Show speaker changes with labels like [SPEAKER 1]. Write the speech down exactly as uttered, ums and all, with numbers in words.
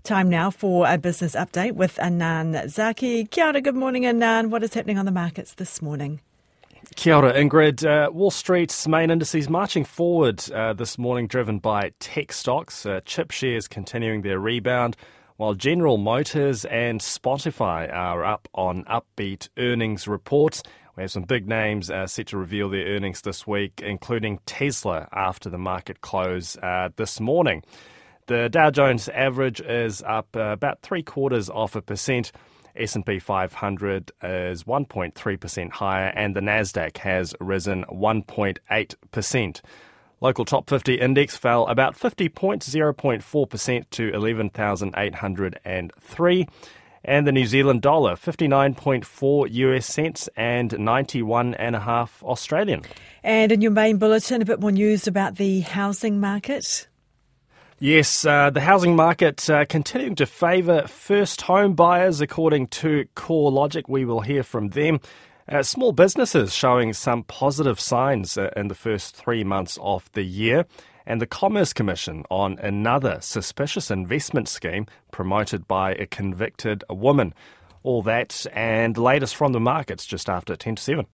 [SPEAKER 1] Time now for a business update with Anand Zaki. Kia ora, good morning, Anand. What is happening on the markets this morning?
[SPEAKER 2] Kia ora, Ingrid. Uh, Wall Street's main indices marching forward uh, this morning, driven by tech stocks. Uh, chip shares continuing their rebound, while General Motors and Spotify are up on upbeat earnings reports. We have some big names uh, set to reveal their earnings this week, including Tesla after the market close uh, this morning. The Dow Jones average is up uh, about three quarters of a percent. S and P five hundred is one point three percent higher, and the Nasdaq has risen one point eight percent. Local top fifty index fell about fifty points, zero point four percent to eleven thousand eight hundred three. And the New Zealand dollar, fifty-nine point four U S cents and ninety-one and a half Australian.
[SPEAKER 1] And in your main bulletin, a bit more news about the housing market.
[SPEAKER 2] Yes, uh, the housing market uh, continuing to favour first home buyers, according to CoreLogic. We will hear from them. Uh, small businesses showing some positive signs uh, in the first three months of the year. And the Commerce Commission on another suspicious investment scheme promoted by a convicted woman. All that and the latest from the markets just after ten to seven.